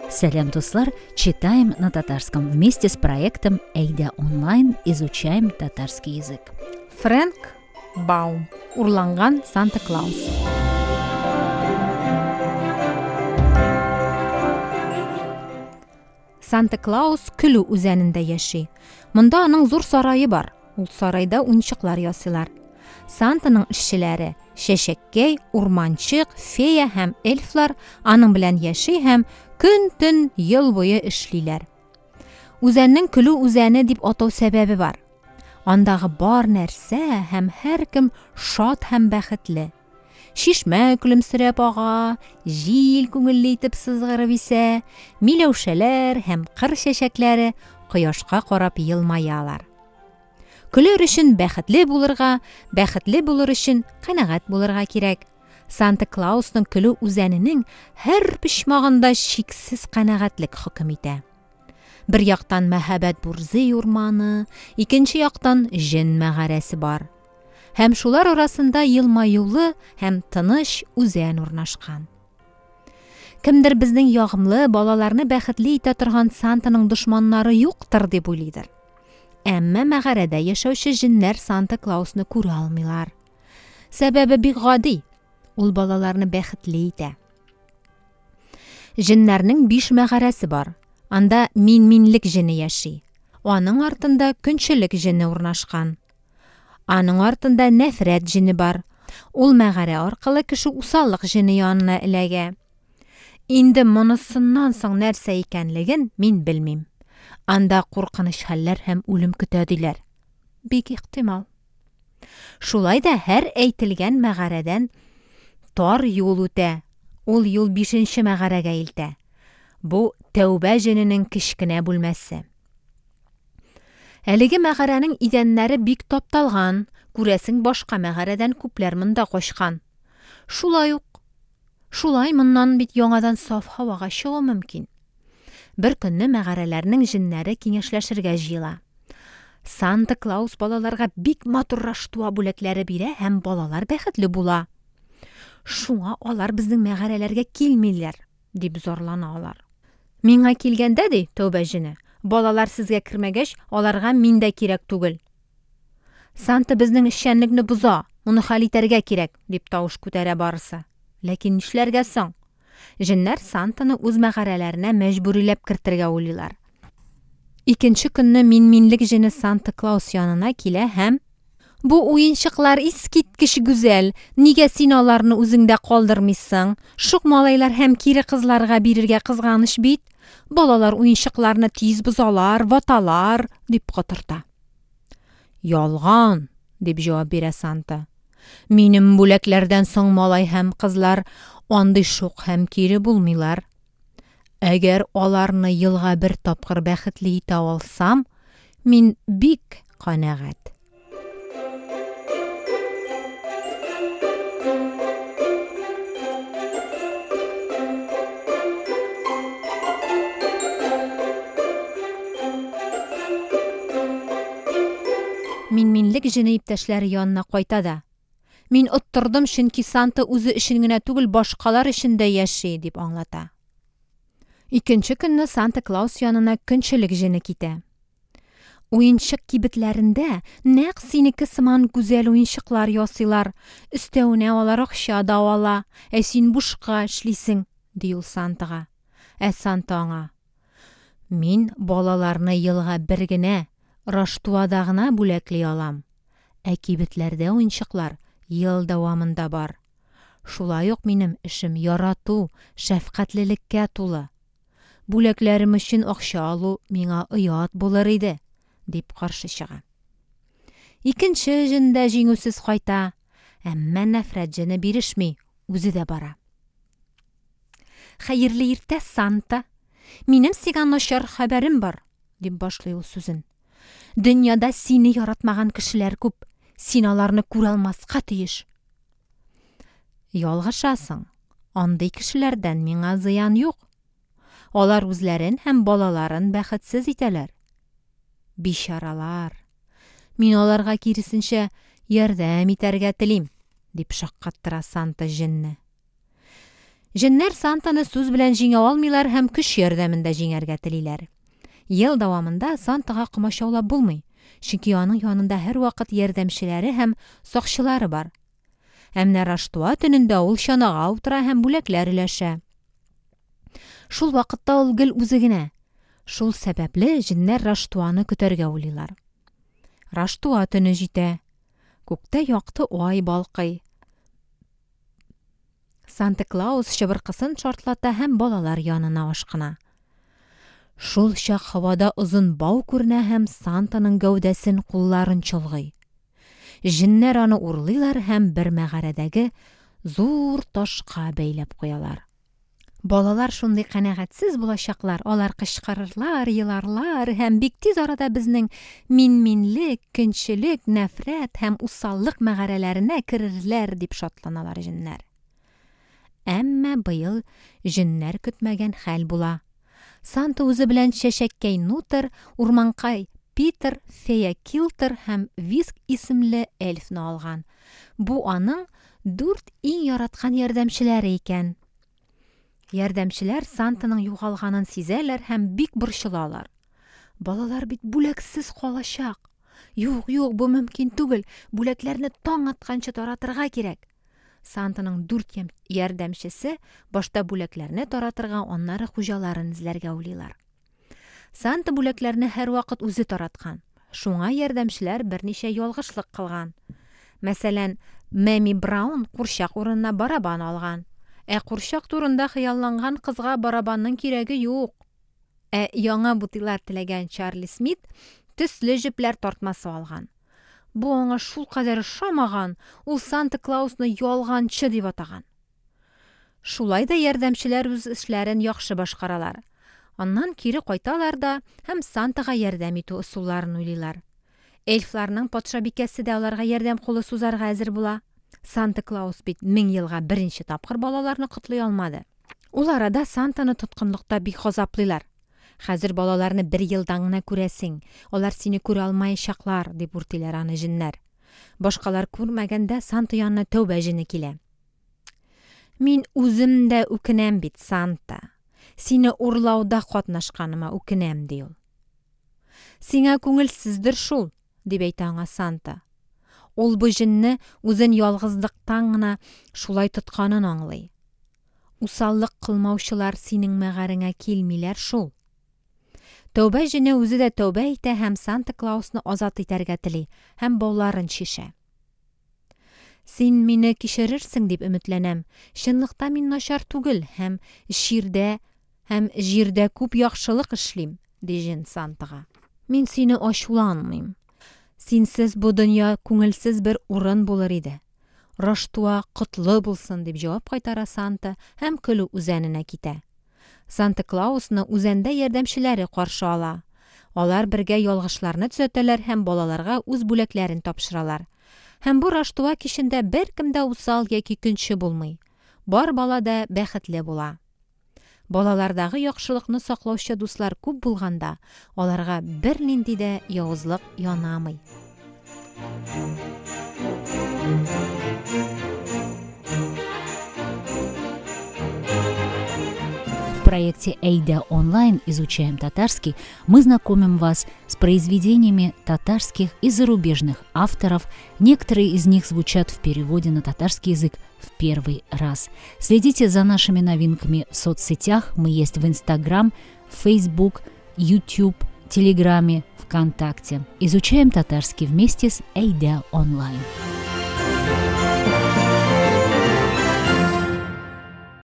Салям, туслар! Читаем на татарском вместе с проектом Эйда онлайн. Изучаем татарский язык. Фрэнк Баум. Урланган Санта-Клаус. Санта-Клаус күлү үзәнендә яши. Монда аның зур сарайы бар. Ул сарайда уенчыклар ясыйлар. Сантаның эшчеләре шәшәккәй, урманчык, фея һәм эльфлар аның белән яши һәм көн-төн ел буе эшлиләр. Үзәннең күлү үзәне дип атау сәбәбе бар. Андагы бар нәрсә һәм һәркем шат һәм бәхетле. Шишмә күлемсерәп ага, җил күңелле итеп сызгырып исә, миләүшәләр һәм кыр чәчәкләре кояшка карап елмаялар. Көлер өчен бәхетле булыр өчен канәгать булырга кирәк. Санта-Клаусның көлү үзәненең һәр почмагында шиксез канәгатьлек хөкем итә. Бер яктан мәхәббәт бурзый урманы, икенче яктан җен мәгарәсе бар. Һәм шулар арасында елмаюлы һәм тыныч үзән урнашкан. Кемдер безнең ягымлы балаларны бәхетле итә торган Сантаның дошманнары юктыр дип уйлыйдыр. Әмма мәгарәдә яшәүче җеннәр Санта-Клаусны күрә алмыйлар. Сәбәбе бик гади. Ул балаларны бәхетле итә. Җеннәрнең 5 мәгарәсе бар. Анда минлек җене яши. Аның артында көнчелек җене урнашкан. Аның артында нәфрәт җене бар. Ул мәгарә аркылы кеше усаллык җене янына эләгә. Инде монысыннан соң нәрсә икәнлеген мин белмим. Анда куркыныч хәлләр һәм үлем көтә диләр. Бик ихтимал. Шулай да һәр әйтелгән мәгарәдән тар юл үтә. Ул юл 5нче мәгарәгә илтә. Бу тәүбә җененең кечкенә бүлмәсе. Әлеге мәгарәнең идәннәре бик тапталган. Күрәсең башка мәгарәдән күпләр монда качкан. Шулай моннан бит яңадан саф һавага чыгу мөмкин. Бер көнне мәгарәләрнең җеннәре киңәшләшергә җыела. Санта-Клаус балаларга бик матур раштуа бүләкләре бирә һәм балалар бәхетле була. Шуңа алар безнең мәгарәләргә килмиләр, дип зарлана алар. Миңа килгәндә ди, тәүбә җене, балалар сезгә кермәгәч, аларга мин дә кирәк түгел. Санта безнең эшчәнлекне боза, моны хәл итәргә кирәк, дип тавыш күтәрә барысы. Ләкин нишләргә соң? Җеннәр Сантаны үз мәгарәләренә мәҗбүриләп кертергә уйлыйлар. Икенче көнне минлек җене Санта-Клаус янына килә һәм: "Бу уенчыклар искиткеч гүзәл, нигә син аларны үзеңдә калдырмыйсың? Шук малайлар һәм кире кызларга бирергә кызганыч бит. Балалар уенчыкларны тиз бозалар, ваталар", дип катырта. "Ялган", дип җавап бирә Санта. "Минем бүләкләрдән соң малай һәм кызлар андый шук һәм кире булмыйлар. Әгәр аларны елга бер тапкыр бәхетле итә алсам, мин бик канәгать." Минлек җене иптәшләре янына кайта да: "Мин оттырдым, чөнки Санта үзе өчен генә түгел, башкалар өчен дә яши", дип аңлата. Икенче көнне Санта-Клаус янына көнчелек җене китә. Уенчык кибетләрендә нәкъ синеке сыман гүзәл уенчыклар ясыйлар. Өстәвенә алар акча да ала. Син бушка эшлисең, ди ул Сантага. Санта аңа: "Мин балаларны елга бер генә раштуада гына бүләкли алам. Кибетләрдә уенчыклар ел дәвамында бар. Шулай ук минем эшем ярату, шәфкатьлелеккә тулы. Бүләкләрем өчен акча алу миңа оят булыр иде", дип каршы чыга. Икенче җен дә җиңүсез кайта, әмма нәфрәт җене бирешми, үзе дә бара. "Хәерле иртә, Санта. Минем сиңа начар хәбәрем бар", дип башлый ул сүзен. "Дөньяда сине яратмаган кешеләр күп. Син аларны күрә алмаска тиеш." "Ялгышасың. Андый кешеләрдән миңа зыян юк. Алар үзләрен һәм балаларын бәхетсез итәләр. Бичаралар. Мин аларга киресенчә ярдәм итәргә телим", дип шаккаттыра Санта җенне. Җеннәр Сантаны сүз белән җиңә алмыйлар һәм көч ярдәмендә җиңәргә телиләр. Ел дәвамында Сантага комачаулап булмый, чөнки аның янында һәрвакыт ярдәмчеләре һәм сакчылары бар. Әмма Раштуа төнендә ул чанага утыра һәм бүләкләр өләшә. Шул вакытта ул гел үзе генә. Шул сәбәпле җеннәр Раштуаны көтәргә уйлыйлар. Раштуа төне җитә. Күктә якты ай балкый. Санта-Клаус чыбыркысын шартлата һәм балалар янына ашкына. Шул чак һавада озын бау күренә һәм Сантаның гәүдәсен кулларын чолгый. Җеннәр аны урлыйлар һәм бер мәгарәдәге зур ташка бәйләп куялар. Балалар шундый канәгатьсез булачаклар, алар кычкырырлар, еларлар һәм бик тиз арада безнең минлек, көнчелек, нәфрәт һәм усаллык мәгарәләренә керерләр дип шатланалар җеннәр. Әмма быел җеннәр көтмәгән хәл була. Санта үзе белән чәчәккәй Нутер, урманкай Питер, фея Килтер һәм Виск исемле эльфны алган. Бу аның 4 иң яраткан ярдәмчеләре икән. Ярдәмчеләр Сантаның югалганын сизәләр һәм бик борчылалар. Балалар бит бүләксез калачак. Юк, бу мөмкин түгел. Бүләкләрне таң атканчы таратырга кирәк. Сантаның 4 ярдәмчесе башта бүләкләрне таратырга, аннары хуҗаларын эзләргә уйлыйлар. Санта бүләкләрне һәрвакыт үзе тараткан. Шуңа ярдәмчеләр берничә ялгышлык кылган. Мәсәлән, Мэми Браун курчак урынына барабан алган. Курчак турында хыялланган кызга барабанның кирәге юк. Яңа бутыйлар теләгән Чарли Смит төсле җепләр тартмасы алган. Бу аңа шул кадәр ошамаган, ул Санта-Клаусны ялганчы дип атаган. Шулай да ярдәмчеләр үз эшләрен яхшы башкаралар. Аннан кире кайталар да һәм Сантага ярдәм итү ысулларын уйлыйлар. Эльфларның патшабикәсе дә аларга ярдәм кулы сузарга әзер була. Санта-Клаус бит 1000 елга беренче тапкыр балаларны котлый алмады. Ул арада Сантаны тоткынлыкта бик газаплыйлар. Хәзер балаларны 1 елдан гына күрәсең, алар сине күрә алмаячаклар дип үртиләр аны җеннәр. Башкалар күрмәгәндә Санта янына тәүбә җене килә. Мин үзем дә үкенәм бит, Санта. Сине урлауда катнашканыма үкенәм ди ул. Сиңа күңелсездер шул, дип әйтә аңа Санта. Ул бу җенне үзен ялгызлыктан гына шулай тотканын аңлый. Усаллык кылмаучылар синең мәгареңә килмиләр шул. Тәүбә җене үзе дә тәүбә итә һәм Санта-Клаусны азат итәргә тели һәм бауларын шишә. Син мине кичерерсең дип өметләнәм. Чынлыкта мин начар түгел һәм җирдә күп яхшылык эшлим, ди җен Сантага. Мин сине ачуланмыйм. Синсез бу дөнья күңелсез бер урын булыр иде. Раштуа котлы булсын дип җавап кайтара Санта һәм көлү үзәненә китә. Санта-Клаусны үзәндә ярдәмчеләре каршы ала. Алар бергә ялгышларны төзәтәләр һәм балаларга үз бүләкләрен тапшыралар. Һәм бу Раштуа кичендә беркем дә усал яки көнче булмый. Бар бала да бәхетле була. Балалардагы яхшылыкны саклаучы дуслар күп булганда, аларга бернинди дә явызлык янамый. В проекте «Эйда онлайн. Изучаем татарский» мы знакомим вас с произведениями татарских и зарубежных авторов. Некоторые из них звучат в переводе на татарский язык в первый раз. Следите за нашими новинками в соцсетях. Мы есть в Instagram, Facebook, YouTube, Телеграме, ВКонтакте. Изучаем татарский вместе с «Эйда онлайн».